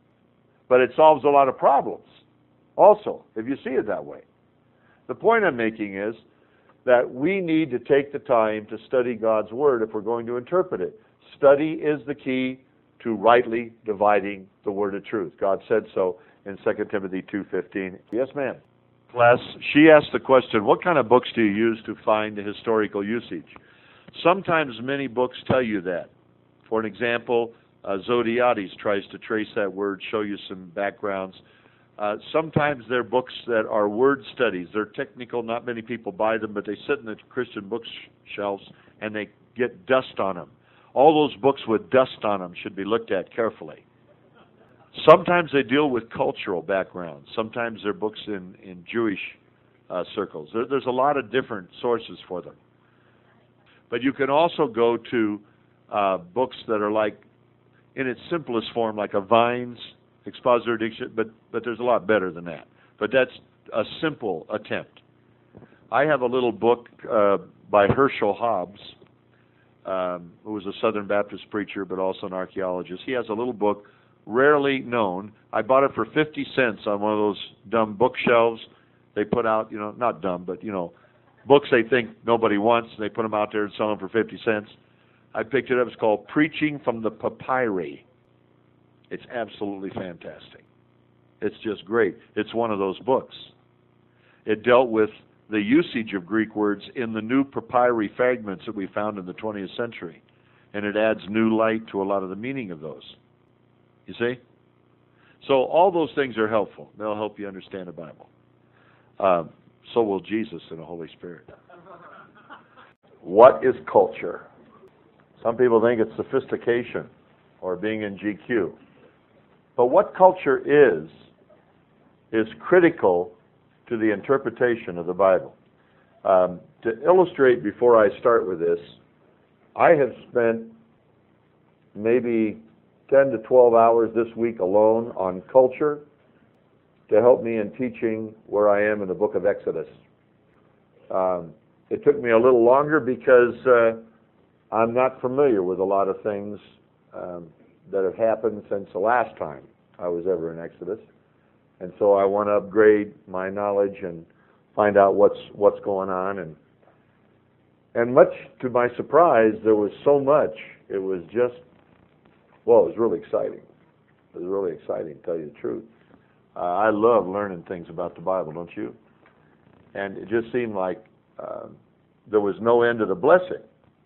But it solves a lot of problems also, if you see it that way. The point I'm making is that we need to take the time to study God's Word if we're going to interpret it. Study is the key to rightly dividing the word of truth. God said so in 2 Timothy 2:15. Yes, ma'am. Class, she asked the question, what kind of books do you use to find the historical usage? Sometimes many books tell you that. For an example, Zodiates tries to trace that word, show you some backgrounds. Sometimes they're books that are word studies. They're technical. Not many people buy them, but they sit in the Christian bookshelves and they get dust on them. All those books with dust on them should be looked at carefully. Sometimes they deal with cultural backgrounds. Sometimes they're books in Jewish circles. There's a lot of different sources for them. But you can also go to books that are like, in its simplest form, like a Vine's Expositor Dictionary, but there's a lot better than that. But that's a simple attempt. I have a little book by Herschel Hobbs, who was a Southern Baptist preacher, but also an archaeologist. He has a little book, rarely known. I bought it for 50 cents on one of those dumb bookshelves they put out, not dumb, but, books they think nobody wants, and they put them out there and sell them for 50 cents. I picked it up. It's called Preaching from the Papyri. It's absolutely fantastic. It's just great. It's one of those books. It dealt with the usage of Greek words in the new papyri fragments that we found in the 20th century. And it adds new light to a lot of the meaning of those. You see? So all those things are helpful. They'll help you understand the Bible. So will Jesus and the Holy Spirit. What is culture? Some people think it's sophistication or being in GQ. But what culture is critical to the interpretation of the Bible. To illustrate before I start with this, I have spent maybe 10 to 12 hours this week alone on culture to help me in teaching where I am in the book of Exodus. It took me a little longer because I'm not familiar with a lot of things that have happened since the last time I was ever in Exodus. And so I want to upgrade my knowledge and find out what's going on. And much to my surprise, there was so much. It was just, it was really exciting. It was really exciting, to tell you the truth. I love learning things about the Bible, don't you? And it just seemed like there was no end to the blessing.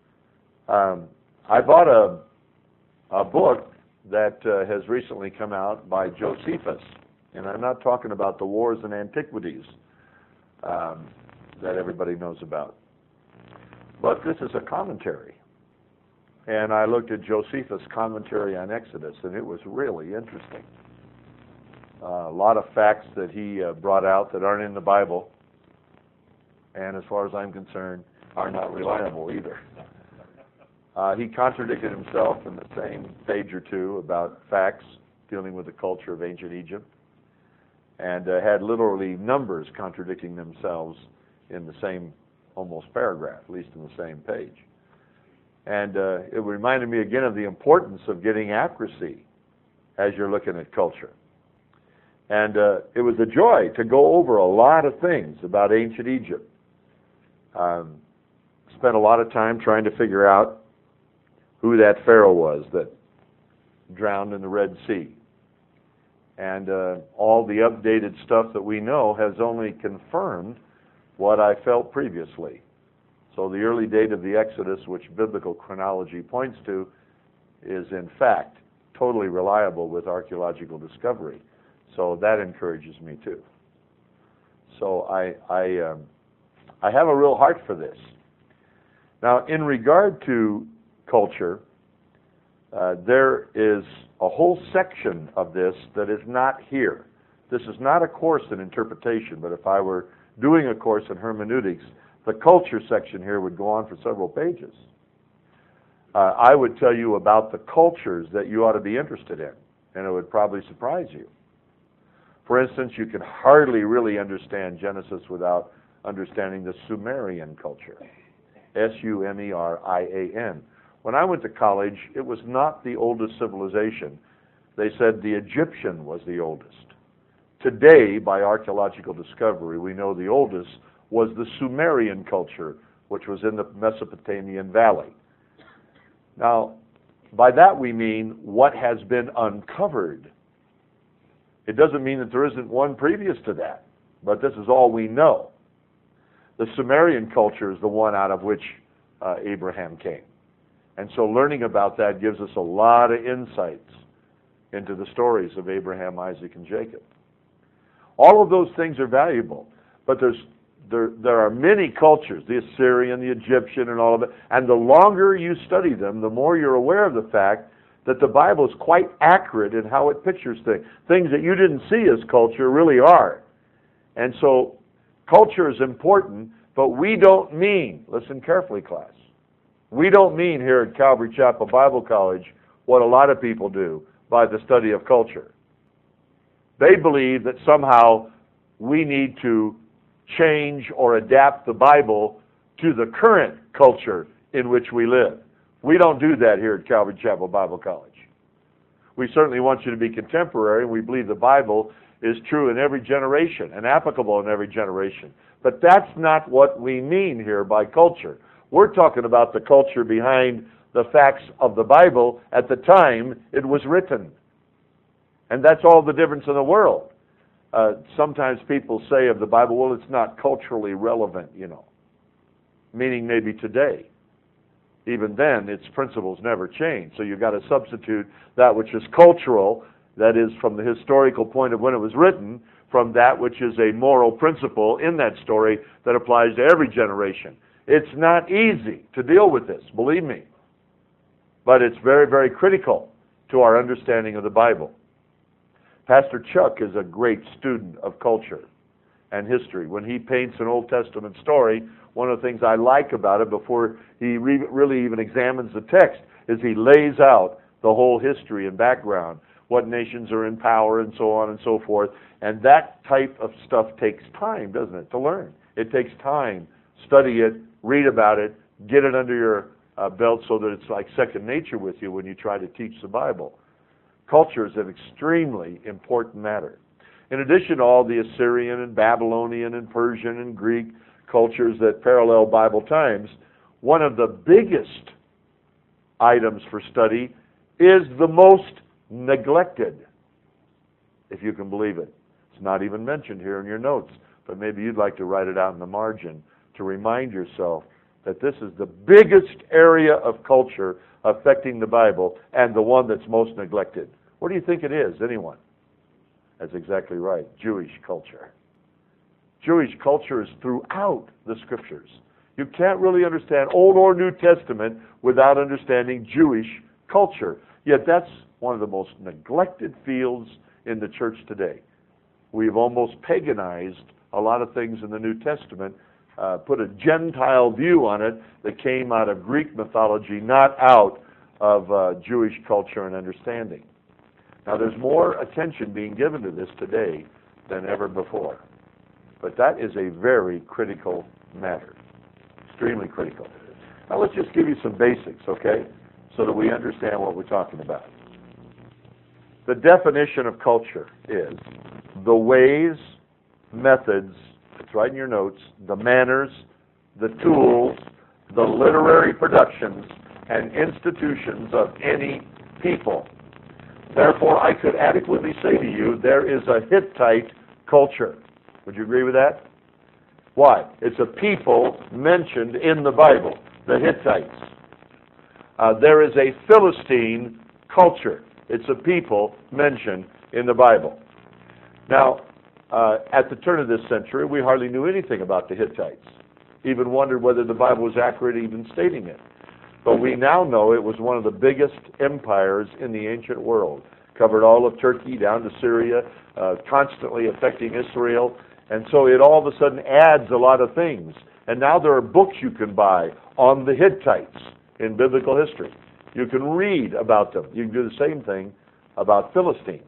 I bought a book that has recently come out by Josephus. And I'm not talking about the wars and antiquities that everybody knows about. But this is a commentary. And I looked at Josephus' commentary on Exodus, and it was really interesting. A lot of facts that he brought out that aren't in the Bible, and as far as I'm concerned, are not reliable either. He contradicted himself in the same page or two about facts dealing with the culture of ancient Egypt, and had literally numbers contradicting themselves in the same almost paragraph, at least in the same page. And it reminded me again of the importance of getting accuracy as you're looking at culture. And it was a joy to go over a lot of things about ancient Egypt. Spent a lot of time trying to figure out who that Pharaoh was that drowned in the Red Sea. And all the updated stuff that we know has only confirmed what I felt previously. So the early date of the Exodus, which biblical chronology points to, is in fact totally reliable with archaeological discovery. So that encourages me too. So I have a real heart for this. Now, in regard to culture, there is a whole section of this that is not here. This is not a course in interpretation, but if I were doing a course in hermeneutics, the culture section here would go on for several pages. I would tell you about the cultures that you ought to be interested in, and it would probably surprise you. For instance, you can hardly really understand Genesis without understanding the Sumerian culture, Sumerian. When I went to college, it was not the oldest civilization, They said the Egyptian was the oldest. Today, by archaeological discovery, we know the oldest was the Sumerian culture, which was in the Mesopotamian valley. Now, by that we mean what has been uncovered. It doesn't mean that there isn't one previous to that, but this is all we know. The Sumerian culture is the one out of which Abraham came. And so learning about that gives us a lot of insights into the stories of Abraham, Isaac, and Jacob. All of those things are valuable, but there are many cultures, the Assyrian, the Egyptian, and all of it, and the longer you study them, the more you're aware of the fact that the Bible is quite accurate in how it pictures things. Things that you didn't see as culture really are. And so culture is important, but we don't mean, listen carefully, class, we don't mean here at Calvary Chapel Bible College what a lot of people do by the study of culture. They believe that somehow we need to change or adapt the Bible to the current culture in which we live. We don't do that here at Calvary Chapel Bible College. We certainly want you to be contemporary, and we believe the Bible is true in every generation and applicable in every generation. But that's not what we mean here by culture. We're talking about the culture behind the facts of the Bible at the time it was written. And that's all the difference in the world. Sometimes people say of the Bible, well, it's not culturally relevant, meaning maybe today. Even then, its principles never change. So you've got to substitute that which is cultural, that is from the historical point of when it was written, from that which is a moral principle in that story that applies to every generation. It's not easy to deal with this, believe me. But it's very, very critical to our understanding of the Bible. Pastor Chuck is a great student of culture and history. When he paints an Old Testament story, one of the things I like about it before he really even examines the text is he lays out the whole history and background, what nations are in power and so on and so forth. And that type of stuff takes time, doesn't it, to learn. It takes time. Study it, read about it, get it under your belt so that it's like second nature with you when you try to teach the Bible. Culture is an extremely important matter. In addition to all the Assyrian and Babylonian and Persian and Greek cultures that parallel Bible times, one of the biggest items for study is the most neglected, if you can believe it. It's not even mentioned here in your notes, but maybe you'd like to write it out in the margin to remind yourself that this is the biggest area of culture affecting the Bible and the one that's most neglected. What do you think it is, anyone? That's exactly right, Jewish culture. Jewish culture is throughout the Scriptures. You can't really understand Old or New Testament without understanding Jewish culture. Yet that's one of the most neglected fields in the church today. We've almost paganized a lot of things in the New Testament, put a Gentile view on it that came out of Greek mythology, not out of Jewish culture and understanding. Now, there's more attention being given to this today than ever before. But that is a very critical matter, extremely critical. Now, let's just give you some basics, okay, so that we understand what we're talking about. The definition of culture is the ways, methods, it's right in your notes, the manners, the tools, the literary productions, and institutions of any people. Therefore, I could adequately say to you, there is a Hittite culture. Would you agree with that? Why? It's a people mentioned in the Bible, the Hittites. There is a Philistine culture. It's a people mentioned in the Bible. Now, at the turn of this century, we hardly knew anything about the Hittites. Even wondered whether the Bible was accurate even stating it. But we now know it was one of the biggest empires in the ancient world. Covered all of Turkey down to Syria, constantly affecting Israel. And so it all of a sudden adds a lot of things. And now there are books you can buy on the Hittites in biblical history. You can read about them. You can do the same thing about Philistines.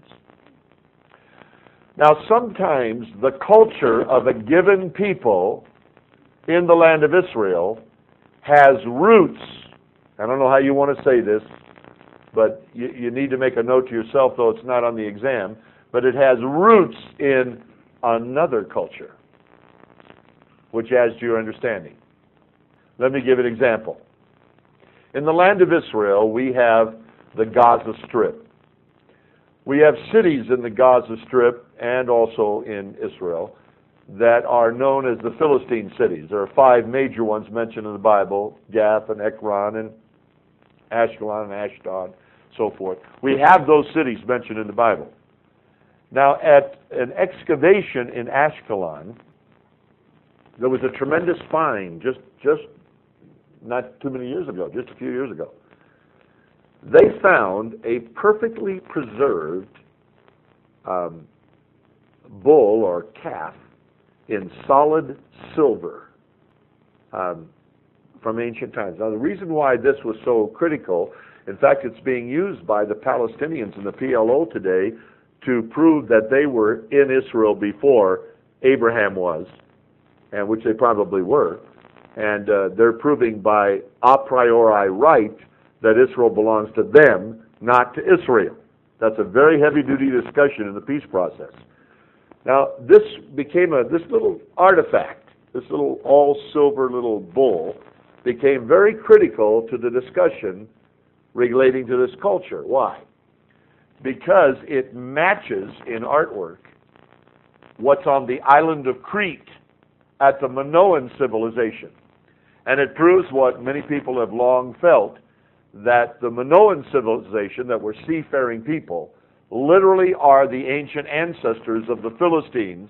Now, sometimes the culture of a given people in the land of Israel has roots, I don't know how you want to say this, but you need to make a note to yourself, though it's not on the exam, but it has roots in another culture, which adds to your understanding. Let me give an example. In the land of Israel, we have the Gaza Strip. We have cities in the Gaza Strip and also in Israel that are known as the Philistine cities. There are 5 major ones mentioned in the Bible: Gath and Ekron and Ashkelon and Ashdod, so forth. We have those cities mentioned in the Bible. Now, at an excavation in Ashkelon, there was a tremendous find just not too many years ago, just a few years ago. They found a perfectly preserved bull or calf in solid silver from ancient times. Now, the reason why this was so critical, in fact, it's being used by the Palestinians and the PLO today to prove that they were in Israel before Abraham was, and which they probably were, and they're proving by a priori right that Israel belongs to them, not to Israel. That's a very heavy-duty discussion in the peace process. Now, this became this little artifact, this little all-silver little bull, became very critical to the discussion relating to this culture. Why? Because it matches in artwork what's on the island of Crete at the Minoan civilization. And it proves what many people have long felt, that the Minoan civilization, that were seafaring people, literally are the ancient ancestors of the Philistines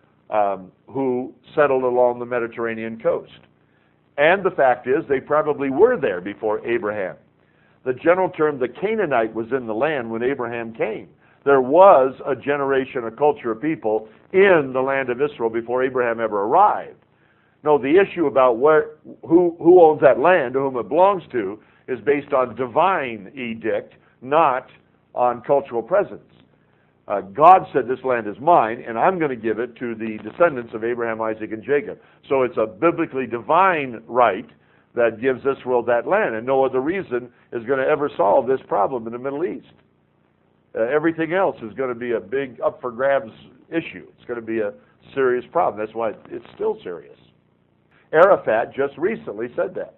who settled along the Mediterranean coast. And the fact is, they probably were there before Abraham. The general term, the Canaanite, was in the land when Abraham came. There was a generation, a culture of people in the land of Israel before Abraham ever arrived. No, the issue about who owns that land, to whom it belongs to, is based on divine edict, not on cultural presence. God said, this land is mine, and I'm going to give it to the descendants of Abraham, Isaac, and Jacob. So it's a biblically divine right that gives Israel that land, and no other reason is going to ever solve this problem in the Middle East. Everything else is going to be a big up-for-grabs issue. It's going to be a serious problem. That's why it's still serious. Arafat just recently said that.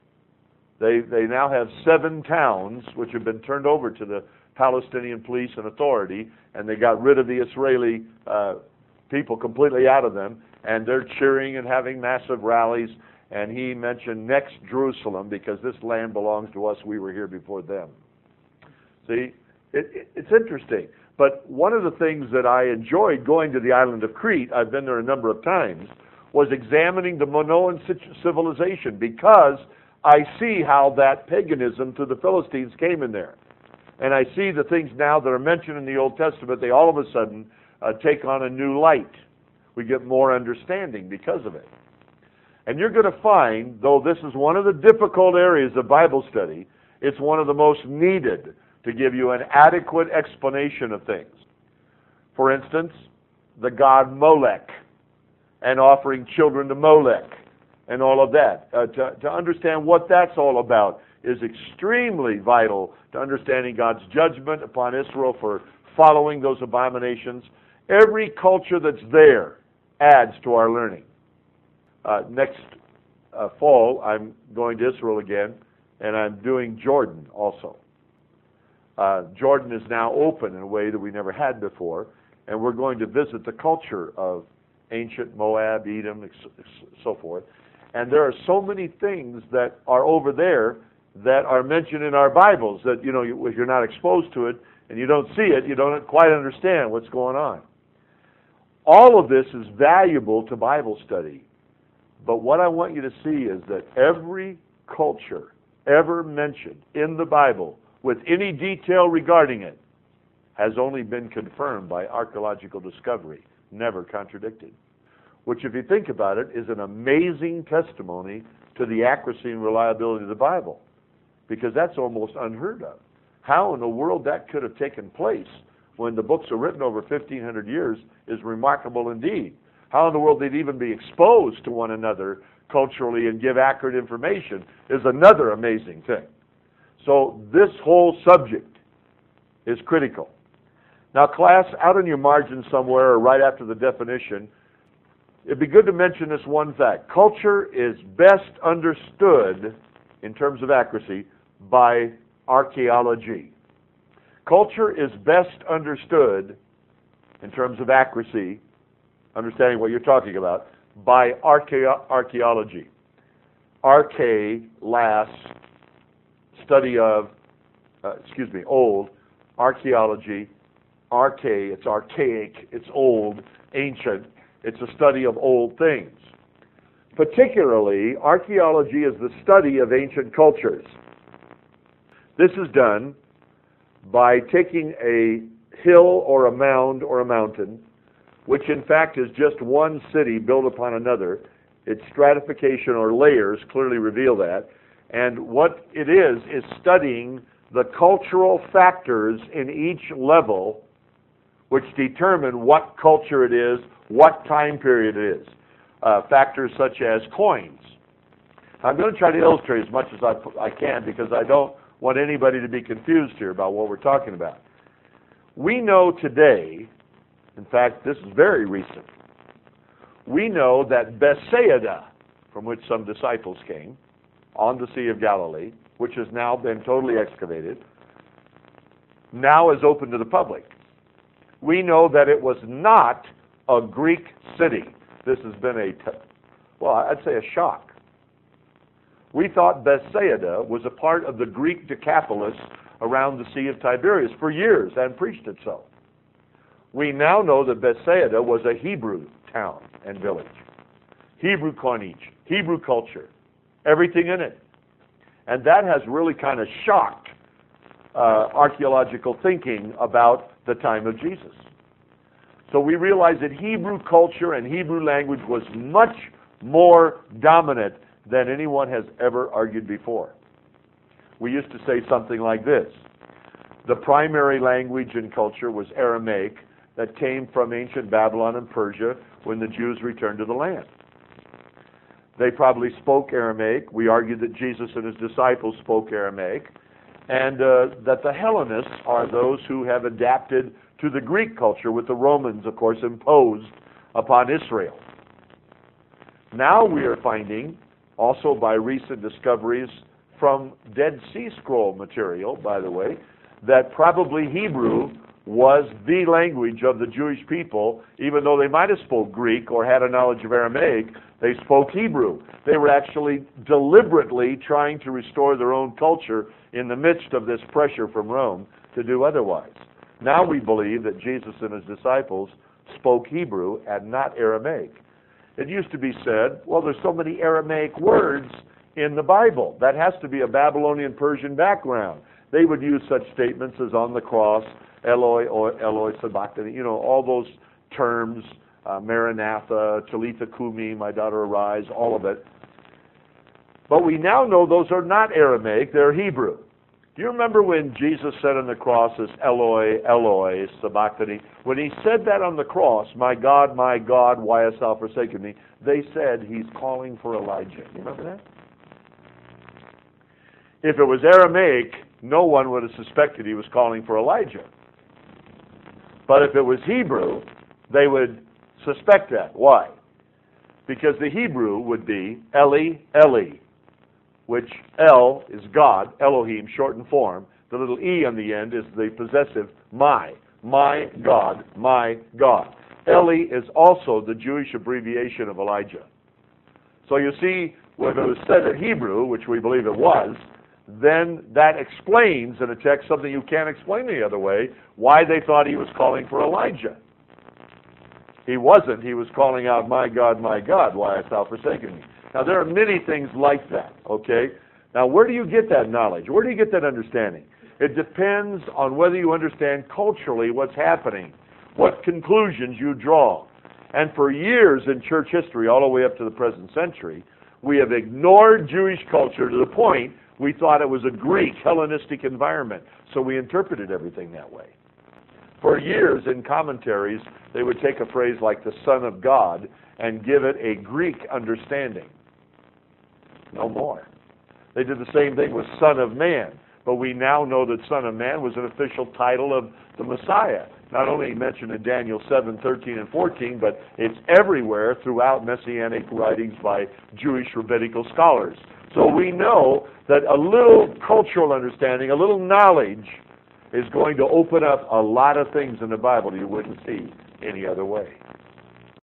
They now have 7 towns which have been turned over to the Palestinian police and authority, and they got rid of the Israeli people completely out of them, and they're cheering and having massive rallies. And he mentioned next Jerusalem, because this land belongs to us. We were here before them. See, it's interesting. But one of the things that I enjoyed going to the island of Crete, I've been there a number of times, was examining the Minoan civilization, because I see how that paganism to the Philistines came in there. And I see the things now that are mentioned in the Old Testament, they all of a sudden take on a new light. We get more understanding because of it. And you're going to find, though this is one of the difficult areas of Bible study, it's one of the most needed to give you an adequate explanation of things. For instance, the god Molech, and offering children to Molech, and all of that. To understand what that's all about is extremely vital to understanding God's judgment upon Israel for following those abominations. Every culture that's there adds to our learning. Next fall, I'm going to Israel again, and I'm doing Jordan also. Jordan is now open in a way that we never had before, and we're going to visit the culture of ancient Moab, Edom, so forth. And there are so many things that are over there that are mentioned in our Bibles that, if you're not exposed to it and you don't see it, you don't quite understand what's going on. All of this is valuable to Bible study. But what I want you to see is that every culture ever mentioned in the Bible with any detail regarding it has only been confirmed by archaeological discovery, never contradicted. Which, if you think about it, is an amazing testimony to the accuracy and reliability of the Bible, because that's almost unheard of. How in the world that could have taken place when the books are written over 1,500 years is remarkable indeed. How in the world they'd even be exposed to one another culturally and give accurate information is another amazing thing. So this whole subject is critical. Now, class, out in your margin somewhere or right after the definition, it'd be good to mention this one fact. Culture is best understood, in terms of accuracy, by archaeology. Culture is best understood, in terms of accuracy, understanding what you're talking about, by archaeology. Arche, last, study of, old, archaeology, arche, it's archaic, it's old, ancient, it's a study of old things. Particularly, archaeology is the study of ancient cultures. This is done by taking a hill or a mound or a mountain, which in fact is just one city built upon another. Its stratification or layers clearly reveal that. And what it is studying the cultural factors in each level which determine what culture it is, what time period it is. Factors such as coins. I'm going to try to illustrate as much as I can because I don't want anybody to be confused here about what we're talking about. We know today, in fact, this is very recent, we know that Bethsaida, from which some disciples came, on the Sea of Galilee, which has now been totally excavated, now is open to the public. We know that it was not a Greek city. This has been I'd say a shock. We thought Bethsaida was a part of the Greek Decapolis around the Sea of Tiberias for years and preached it so. We now know that Bethsaida was a Hebrew town and village. Hebrew coinage, Hebrew culture, everything in it. And that has really kind of shocked archaeological thinking about the time of Jesus. So we realize that Hebrew culture and Hebrew language was much more dominant than anyone has ever argued before. We used to say something like this. The primary language and culture was Aramaic that came from ancient Babylon and Persia when the Jews returned to the land. They probably spoke Aramaic. We argued that Jesus and his disciples spoke Aramaic, and that the Hellenists are those who have adapted to the Greek culture, with the Romans, of course, imposed upon Israel. Now we are finding, also by recent discoveries from Dead Sea Scroll material, by the way, that probably Hebrew was the language of the Jewish people. Even though they might have spoke Greek or had a knowledge of Aramaic, they spoke Hebrew. They were actually deliberately trying to restore their own culture in the midst of this pressure from Rome to do otherwise. Now we believe that Jesus and his disciples spoke Hebrew and not Aramaic. It used to be said, well, there's so many Aramaic words in the Bible. That has to be a Babylonian Persian background. They would use such statements as on the cross, Eloi, Eloi, sabachthani, all those terms, Maranatha, Talitha Kumi, my daughter arise, all of it. But we now know those are not Aramaic, they're Hebrew. Do you remember when Jesus said on the cross, this Eloi, Eloi, sabachthani? When he said that on the cross, my God, why hast thou forsaken me? They said he's calling for Elijah. You remember that? If it was Aramaic, no one would have suspected he was calling for Elijah. But if it was Hebrew, they would suspect that. Why? Because the Hebrew would be Eli, Eli, which El is God, Elohim, shortened form. The little E on the end is the possessive my God, my God. Eli is also the Jewish abbreviation of Elijah. So you see, when it was said in Hebrew, which we believe it was, then that explains in a text something you can't explain any other way, why they thought he was calling for Elijah. He wasn't. He was calling out, my God, why hast thou forsaken me? Now, there are many things like that, okay? Now, where do you get that knowledge? Where do you get that understanding? It depends on whether you understand culturally what's happening, what conclusions you draw. And for years in church history, all the way up to the present century, we have ignored Jewish culture to the point we thought it was a Greek Hellenistic environment, so we interpreted everything that way. For years in commentaries, they would take a phrase like the Son of God and give it a Greek understanding. No more. They did the same thing with Son of Man. but we now know that Son of Man was an official title of the Messiah. Not only mentioned in Daniel 7:13 and 14, but it's everywhere throughout Messianic writings by Jewish rabbinical scholars. So we know that a little cultural understanding, a little knowledge, is going to open up a lot of things in the Bible you wouldn't see any other way.